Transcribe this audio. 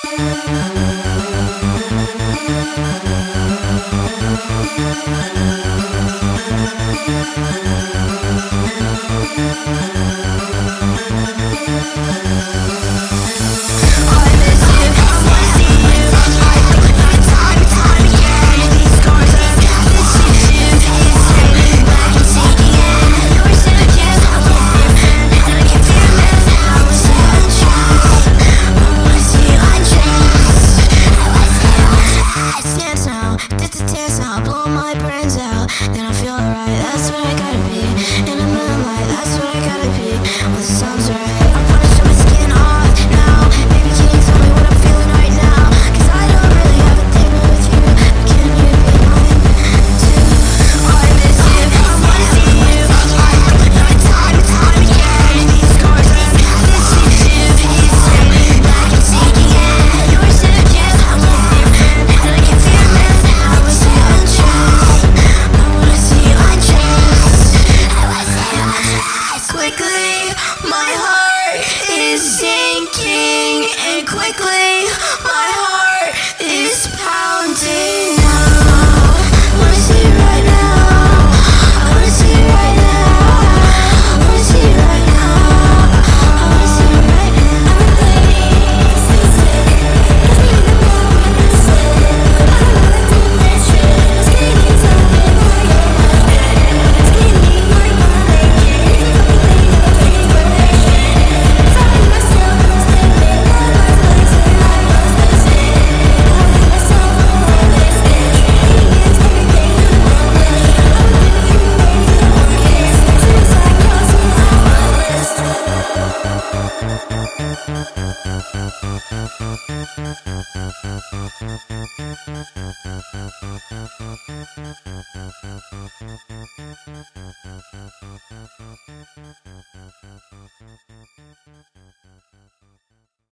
Blow my brains out, then I feel alright. That's what I gotta be. In the moonlight, that's what I gotta be. When the sun's right, I wanna show my skin off now. Baby, can you tell me what I'm feeling right now? 'Cause I don't really have a thing with you, but can you be mine too? I miss you, I wanna see you. I time and time again. These scars are this you. He's turning back and sinking in. You're so cute, I'm with you, and I can feel it. I was so quickly, my heart is sinking, and quickly, my heart is pounding now. I wanna see you right now. I wanna see you right now. I wanna see you right now. I wanna see you right